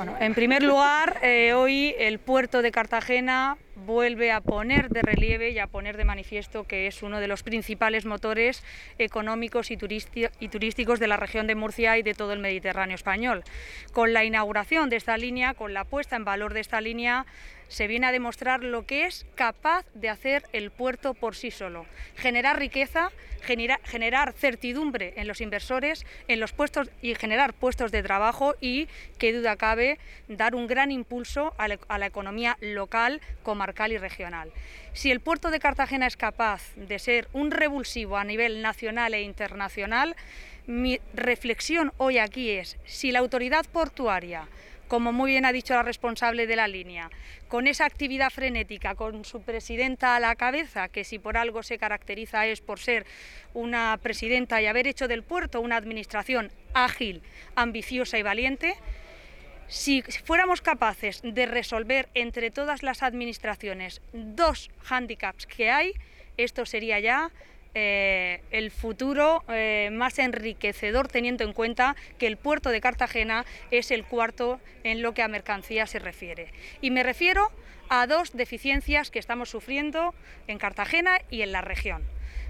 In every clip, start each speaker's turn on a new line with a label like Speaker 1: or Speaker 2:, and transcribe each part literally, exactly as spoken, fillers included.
Speaker 1: Bueno, en primer lugar, eh, hoy el puerto de Cartagena vuelve a poner de relieve y a poner de manifiesto que es uno de los principales motores económicos y, y turísticos de la región de Murcia y de todo el Mediterráneo español. Con la inauguración de esta línea, con la puesta en valor de esta línea, se viene a demostrar lo que es capaz de hacer el puerto por sí solo: generar riqueza, genera, generar certidumbre en los inversores, en los puestos y generar puestos de trabajo y, qué duda cabe, dar un gran impulso a la, a la economía local, comarcal y regional. Si el puerto de Cartagena es capaz de ser un revulsivo a nivel nacional e internacional, mi reflexión hoy aquí es: si la autoridad portuaria, como muy bien ha dicho la responsable de la línea, con esa actividad frenética, con su presidenta a la cabeza, que si por algo se caracteriza es por ser una presidenta y haber hecho del puerto una administración ágil, ambiciosa y valiente, si fuéramos capaces de resolver entre todas las administraciones dos hándicaps que hay, esto sería ya Eh, el futuro eh, más enriquecedor, teniendo en cuenta que el puerto de Cartagena es el cuarto en lo que a mercancías se refiere. Y me refiero a dos deficiencias que estamos sufriendo en Cartagena y en la región.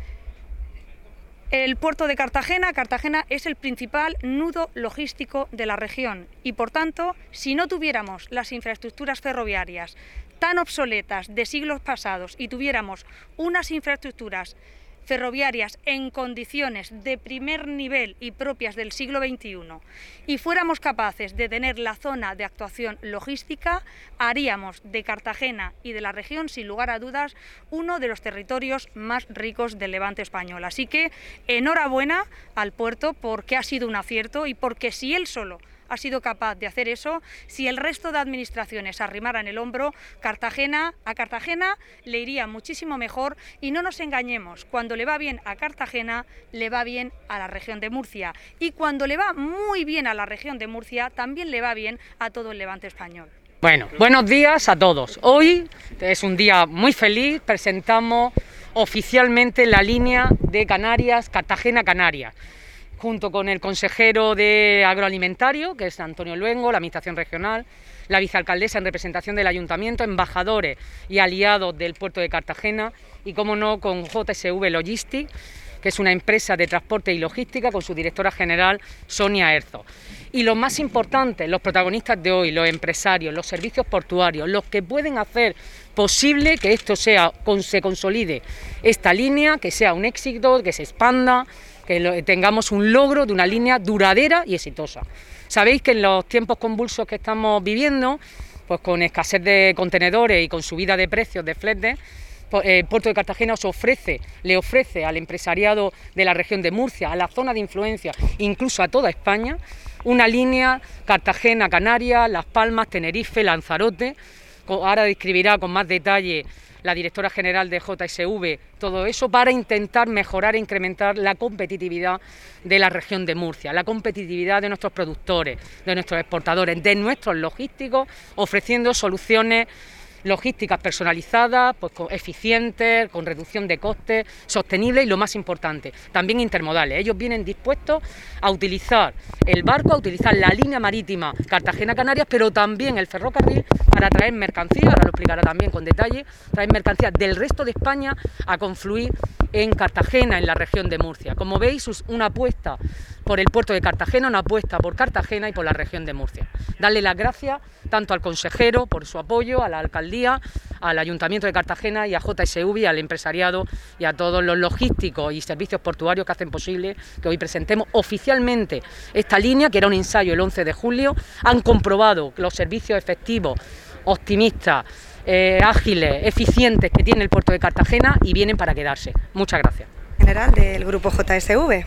Speaker 1: El puerto de Cartagena, Cartagena es el principal nudo logístico de la región y, por tanto, si no tuviéramos las infraestructuras ferroviarias tan obsoletas de siglos pasados y tuviéramos unas infraestructuras ferroviarias en condiciones de primer nivel y propias del siglo veintiuno y fuéramos capaces de tener la zona de actuación logística, haríamos de Cartagena y de la región, sin lugar a dudas, uno de los territorios más ricos del Levante español. Así que enhorabuena al puerto, porque ha sido un acierto y porque si él solo ha sido capaz de hacer eso, si el resto de administraciones arrimaran el hombro, Cartagena, a Cartagena le iría muchísimo mejor. Y no nos engañemos, cuando le va bien a Cartagena, le va bien a la región de Murcia, y cuando le va muy bien a la región de Murcia, también le va bien a todo el Levante español.
Speaker 2: Bueno, buenos días a todos. Hoy es un día muy feliz, presentamos oficialmente la línea de Canarias, Cartagena-Canarias, junto con el consejero de agroalimentario, que es Antonio Luengo, la administración regional, la vicealcaldesa en representación del ayuntamiento, embajadores y aliados del puerto de Cartagena y, como no, con J S V Logistics, que es una empresa de transporte y logística, con su directora general, Sonia Erzo. Y lo más importante, los protagonistas de hoy, los empresarios, los servicios portuarios, los que pueden hacer posible que esto sea, se consolide esta línea, que sea un éxito, que se expanda, que tengamos un logro de una línea duradera y exitosa. Sabéis que en los tiempos convulsos que estamos viviendo, pues con escasez de contenedores y con subida de precios de fletes, el puerto de Cartagena os ofrece, le ofrece al empresariado de la región de Murcia, a la zona de influencia, incluso a toda España, una línea Cartagena-Canarias, Las Palmas, Tenerife, Lanzarote. Ahora describirá con más detalle la directora general de J S V todo eso, para intentar mejorar e incrementar la competitividad de la región de Murcia, la competitividad de nuestros productores, de nuestros exportadores, de nuestros logísticos, ofreciendo soluciones logísticas personalizadas, pues eficientes, con reducción de costes, sostenibles y, lo más importante, también intermodales. Ellos vienen dispuestos a utilizar el barco, a utilizar la línea marítima Cartagena-Canarias, pero también el ferrocarril para traer mercancías, ahora lo explicará también con detalle, traer mercancías del resto de España a confluir en Cartagena, en la región de Murcia. Como veis, una apuesta por el puerto de Cartagena, una apuesta por Cartagena y por la región de Murcia. Darle las gracias tanto al consejero por su apoyo, a la alcaldía, al Ayuntamiento de Cartagena y a J S V, al empresariado y a todos los logísticos y servicios portuarios que hacen posible que hoy presentemos oficialmente esta línea, que era un ensayo el once de julio. Han comprobado los servicios efectivos, optimistas, eh, ágiles, eficientes que tiene el puerto de Cartagena y vienen para quedarse. Muchas gracias.
Speaker 3: General del grupo J S V.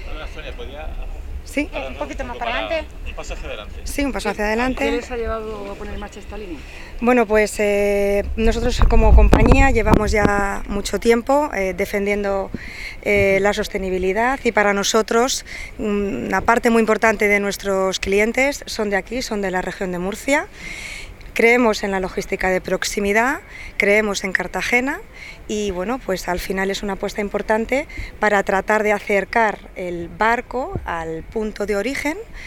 Speaker 3: Sí.
Speaker 1: Un poquito más para adelante.
Speaker 4: Un paso hacia adelante.
Speaker 3: Sí, un paso hacia adelante.
Speaker 1: ¿Qué les ha llevado a poner en marcha esta línea?
Speaker 3: Bueno, pues eh, nosotros como compañía llevamos ya mucho tiempo eh, defendiendo eh, la sostenibilidad, y para nosotros una parte muy importante de nuestros clientes son de aquí, son de la región de Murcia. Creemos en la logística de proximidad, creemos en Cartagena y, bueno, pues al final es una apuesta importante para tratar de acercar el barco al punto de origen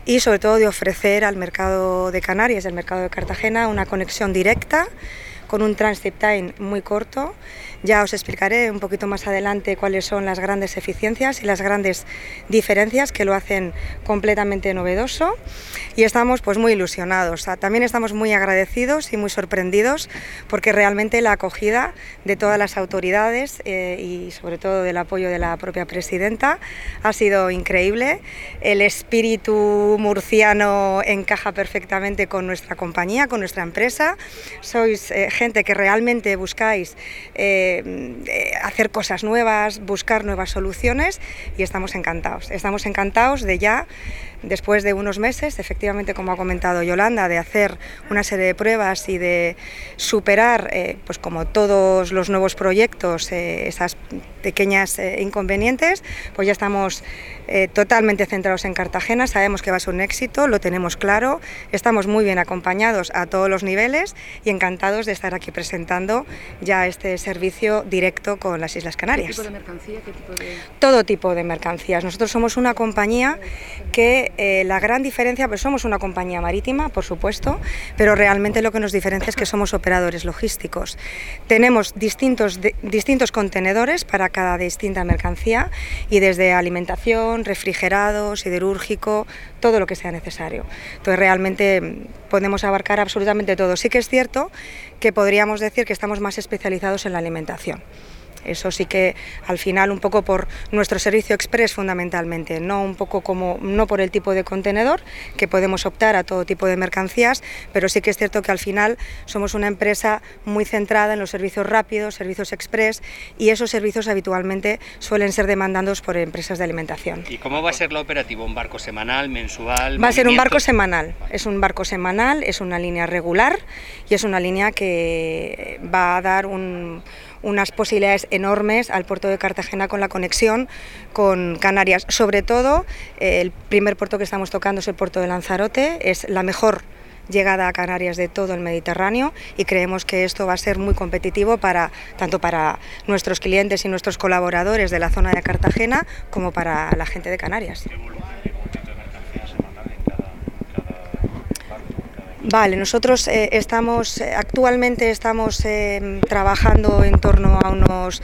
Speaker 3: y sobre todo de ofrecer al mercado de Canarias, al mercado de Cartagena, una conexión directa con un transit time muy corto. Ya os explicaré un poquito más adelante cuáles son las grandes eficiencias y las grandes diferencias que lo hacen completamente novedoso, y estamos pues muy ilusionados. También estamos muy agradecidos y muy sorprendidos porque realmente la acogida de todas las autoridades eh, y sobre todo del apoyo de la propia presidenta ha sido increíble. El espíritu murciano encaja perfectamente con nuestra compañía, con nuestra empresa. Sois eh, gente que realmente buscáis eh, Eh, hacer cosas nuevas, buscar nuevas soluciones, y estamos encantados. Estamos encantados de ya, después de unos meses, efectivamente, como ha comentado Yolanda, de hacer una serie de pruebas y de superar, eh, pues como todos los nuevos proyectos, eh, esas pequeñas eh, inconvenientes, pues ya estamos eh, totalmente centrados en Cartagena. Sabemos que va a ser un éxito, lo tenemos claro, estamos muy bien acompañados a todos los niveles y encantados de estar aquí presentando ya este servicio directo con las Islas Canarias.
Speaker 2: ¿Qué tipo de mercancía? ¿Qué tipo de...?
Speaker 3: Todo tipo de mercancías. Nosotros somos una compañía que eh, la gran diferencia, pues somos una compañía marítima, por supuesto, pero realmente lo que nos diferencia es que somos operadores logísticos. Tenemos distintos, de, distintos contenedores para cada distinta mercancía, y desde alimentación, refrigerado, siderúrgico, todo lo que sea necesario. Entonces realmente podemos abarcar absolutamente todo. Sí que es cierto que podríamos decir que estamos más especializados en la alimentación. Eso sí que al final un poco por nuestro servicio express fundamentalmente, no un poco como no por el tipo de contenedor, que podemos optar a todo tipo de mercancías, pero sí que es cierto que al final somos una empresa muy centrada en los servicios rápidos, servicios express, y esos servicios habitualmente suelen ser demandados por empresas de alimentación.
Speaker 4: ¿Y cómo va a ser la operativa? ¿Un barco semanal, mensual?
Speaker 3: Va a ser un barco semanal, es un barco semanal, es una línea regular y es una línea que va a dar un unas posibilidades enormes al puerto de Cartagena con la conexión con Canarias. Sobre todo, eh, el primer puerto que estamos tocando es el puerto de Lanzarote, es la mejor llegada a Canarias de todo el Mediterráneo, y creemos que esto va a ser muy competitivo para tanto para nuestros clientes y nuestros colaboradores de la zona de Cartagena como para la gente de Canarias. Vale, nosotros eh, estamos eh, actualmente estamos eh, trabajando en torno a unos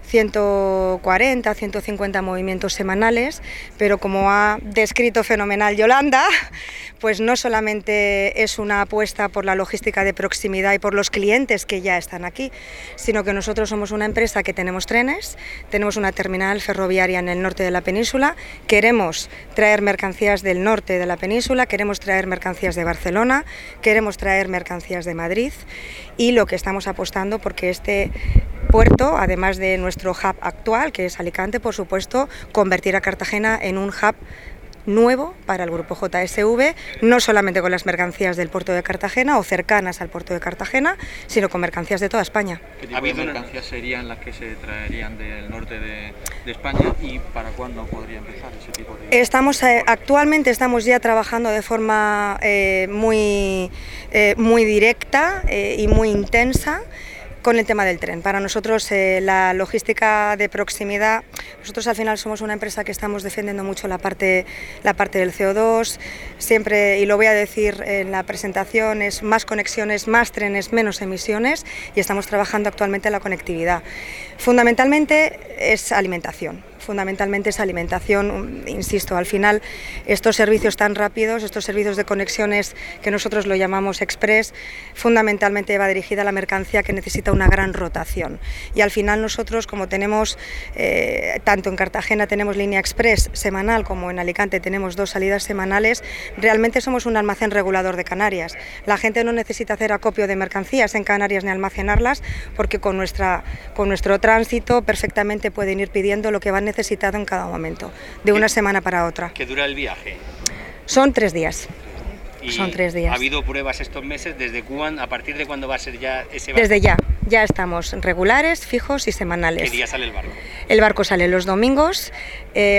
Speaker 3: ciento cuarenta, ciento cincuenta movimientos semanales, pero como ha descrito fenomenal Yolanda, pues no solamente es una apuesta por la logística de proximidad y por los clientes que ya están aquí, sino que nosotros somos una empresa que tenemos trenes, tenemos una terminal ferroviaria en el norte de la península, queremos traer mercancías del norte de la península, queremos traer mercancías de Barcelona, queremos traer mercancías de Madrid, y lo que estamos apostando porque este puerto, además de nuestro hub actual, que es Alicante, por supuesto, convertir a Cartagena en un hub nuevo para el grupo J S V, no solamente con las mercancías del puerto de Cartagena o cercanas al puerto de Cartagena, sino con mercancías de toda España.
Speaker 5: ¿Qué tipo de mercancías serían las que se traerían del norte de, de España, y para cuándo podría empezar ese tipo de...?
Speaker 3: Estamos, eh, actualmente estamos ya trabajando de forma eh, muy, eh, muy directa eh, y muy intensa con el tema del tren. Para nosotros eh, la logística de proximidad, nosotros al final somos una empresa que estamos defendiendo mucho la parte, la parte del C O dos, siempre, y lo voy a decir en la presentación, es más conexiones, más trenes, menos emisiones, y estamos trabajando actualmente en la conectividad. Fundamentalmente es alimentación. Fundamentalmente es alimentación, insisto, al final estos servicios tan rápidos, estos servicios de conexiones que nosotros lo llamamos express, fundamentalmente va dirigida a la mercancía que necesita una gran rotación, y al final nosotros, como tenemos, eh, tanto en Cartagena tenemos línea express semanal como en Alicante tenemos dos salidas semanales, realmente somos un almacén regulador de Canarias. La gente no necesita hacer acopio de mercancías en Canarias ni almacenarlas, porque con, nuestra, con nuestro tránsito perfectamente pueden ir pidiendo lo que van necesitado en cada momento, de una semana para otra.
Speaker 4: ¿Qué dura el viaje?
Speaker 3: Son tres días.
Speaker 4: ¿Y
Speaker 3: Son tres días.
Speaker 4: ¿Ha habido pruebas estos meses? ¿Desde cuándo, a partir de cuándo va a ser ya ese barco?
Speaker 3: Desde ya, ya estamos regulares, fijos y semanales.
Speaker 4: ¿Qué día sale el barco?
Speaker 3: El barco sale los domingos. Eh,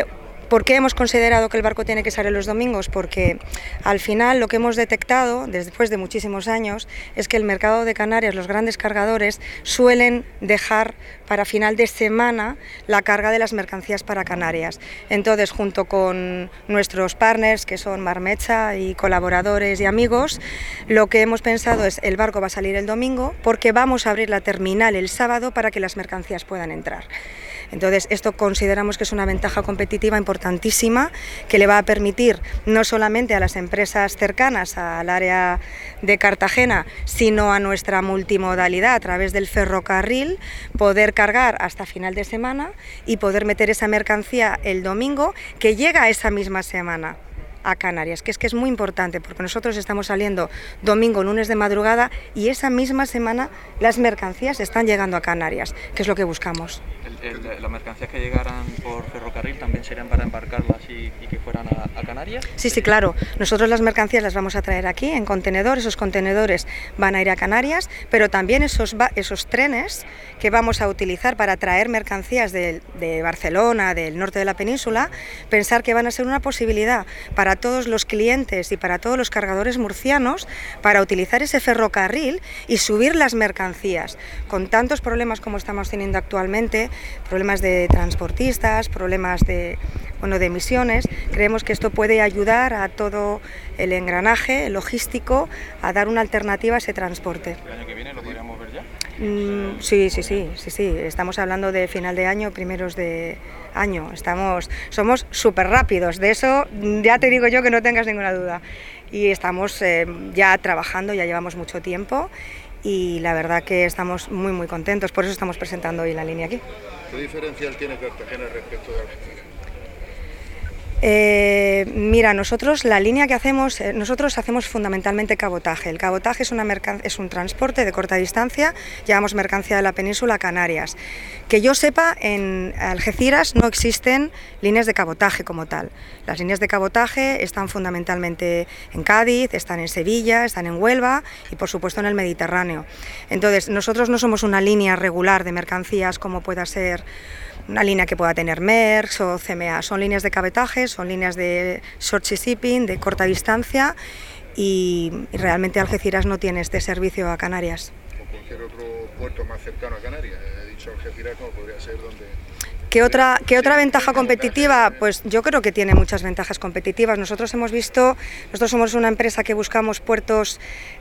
Speaker 3: ¿Por qué hemos considerado que el barco tiene que salir los domingos? Porque al final lo que hemos detectado después de muchísimos años es que el mercado de Canarias, los grandes cargadores, suelen dejar para final de semana la carga de las mercancías para Canarias. Entonces, junto con nuestros partners, que son Marmecha y colaboradores y amigos, lo que hemos pensado es el barco va a salir el domingo porque vamos a abrir la terminal el sábado para que las mercancías puedan entrar. Entonces, esto consideramos que es una ventaja competitiva importantísima que le va a permitir no solamente a las empresas cercanas al área de Cartagena, sino a nuestra multimodalidad a través del ferrocarril, poder cargar hasta final de semana y poder meter esa mercancía el domingo que llega esa misma semana a Canarias, que es que es muy importante porque nosotros estamos saliendo domingo, lunes de madrugada y esa misma semana las mercancías están llegando a Canarias, que es lo que buscamos.
Speaker 5: El, el, ¿Las mercancías que llegaran por ferrocarril también serían para embarcarlas y, y que fueran a, a Canarias?
Speaker 3: Sí, sí, claro. Nosotros las mercancías las vamos a traer aquí en contenedores, esos contenedores van a ir a Canarias, pero también esos, esos trenes que vamos a utilizar para traer mercancías de, de Barcelona, del norte de la península, pensar que van a ser una posibilidad para todos los clientes y para todos los cargadores murcianos para utilizar ese ferrocarril y subir las mercancías. Con tantos problemas como estamos teniendo actualmente, problemas de transportistas, problemas de, bueno, de emisiones, creemos que esto puede ayudar a todo el engranaje logístico a dar una alternativa a ese transporte.
Speaker 5: ¿El año que viene lo podríamos ver ya?
Speaker 3: Mm, sí, sí, sí, sí, sí. Estamos hablando de final de año, primeros de año. Estamos, somos súper rápidos, de eso ya te digo yo que no tengas ninguna duda. Y estamos eh, ya trabajando, ya llevamos mucho tiempo y la verdad que estamos muy muy contentos, por eso estamos presentando hoy la línea aquí.
Speaker 6: ¿Qué diferencial tiene Cartagena respecto de Algeciras?
Speaker 3: Eh, mira, nosotros la línea que hacemos, eh, nosotros hacemos fundamentalmente cabotaje. El cabotaje es, una mercan- es un transporte de corta distancia, llevamos mercancía de la península a Canarias. Que yo sepa, en Algeciras no existen líneas de cabotaje como tal. Las líneas de cabotaje están fundamentalmente en Cádiz, están en Sevilla, están en Huelva y por supuesto en el Mediterráneo. Entonces, nosotros no somos una línea regular de mercancías como pueda ser una línea que pueda tener Maersk o C M A, son líneas de cabotaje, son líneas de short sea shipping, de corta distancia y, y realmente Algeciras no tiene este servicio a Canarias.
Speaker 6: O cualquier otro puerto más cercano a Canarias, he dicho Algeciras como podría ser donde...
Speaker 3: ¿Qué otra, ¿Qué otra ventaja competitiva? Pues yo creo que tiene muchas ventajas competitivas. Nosotros hemos visto, nosotros somos una empresa que buscamos puertos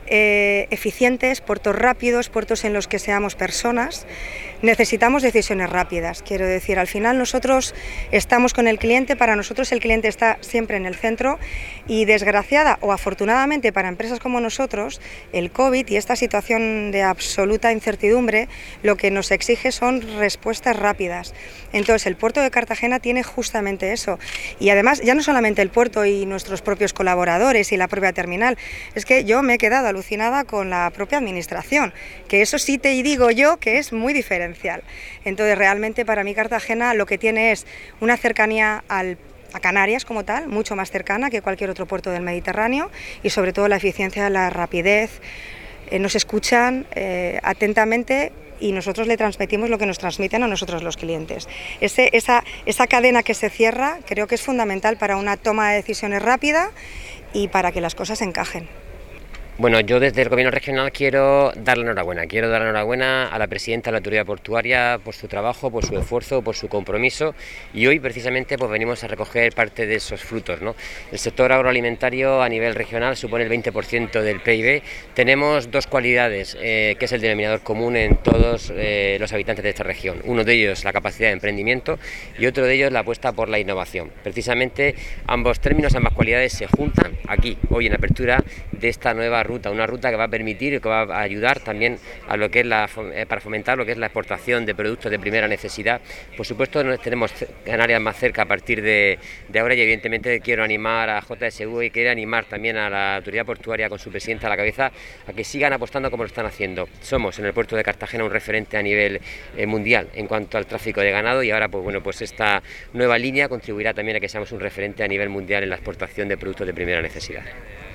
Speaker 3: eh, eficientes, puertos rápidos, puertos en los que seamos personas. Necesitamos decisiones rápidas, quiero decir, al final nosotros estamos con el cliente, para nosotros el cliente está siempre en el centro y desgraciada o afortunadamente para empresas como nosotros, el COVID y esta situación de absoluta incertidumbre lo que nos exige son respuestas rápidas. Entonces el puerto de Cartagena tiene justamente eso y además ya no solamente el puerto y nuestros propios colaboradores y la propia terminal, es que yo me he quedado alucinada con la propia administración, que eso sí te digo yo que es muy diferente. Entonces realmente para mí Cartagena lo que tiene es una cercanía al, a Canarias como tal, mucho más cercana que cualquier otro puerto del Mediterráneo y sobre todo la eficiencia, la rapidez, eh, nos escuchan eh, atentamente y nosotros le transmitimos lo que nos transmiten a nosotros los clientes. Ese, esa, esa cadena que se cierra creo que es fundamental para una toma de decisiones rápida y para que las cosas encajen.
Speaker 7: Bueno, yo desde el Gobierno regional quiero darle enhorabuena, quiero dar enhorabuena a la presidenta de la Autoridad Portuaria por su trabajo, por su esfuerzo, por su compromiso y hoy precisamente pues venimos a recoger parte de esos frutos, ¿no? El sector agroalimentario a nivel regional supone el veinte por ciento del P I B, tenemos dos cualidades eh, que es el denominador común en todos eh, los habitantes de esta región, uno de ellos la capacidad de emprendimiento y otro de ellos la apuesta por la innovación. Precisamente ambos términos, ambas cualidades se juntan aquí, hoy en la apertura de esta nueva ruta, una ruta que va a permitir y que va a ayudar también a lo que es la, para fomentar lo que es la exportación de productos de primera necesidad. Por supuesto tenemos Canarias más cerca a partir de, de ahora y evidentemente quiero animar a J S U y quiero animar también a la Autoridad Portuaria con su presidenta a la cabeza a que sigan apostando como lo están haciendo. Somos en el puerto de Cartagena un referente a nivel eh, mundial en cuanto al tráfico de ganado y ahora pues bueno pues esta nueva línea contribuirá también a que seamos un referente a nivel mundial en la exportación de productos de primera necesidad.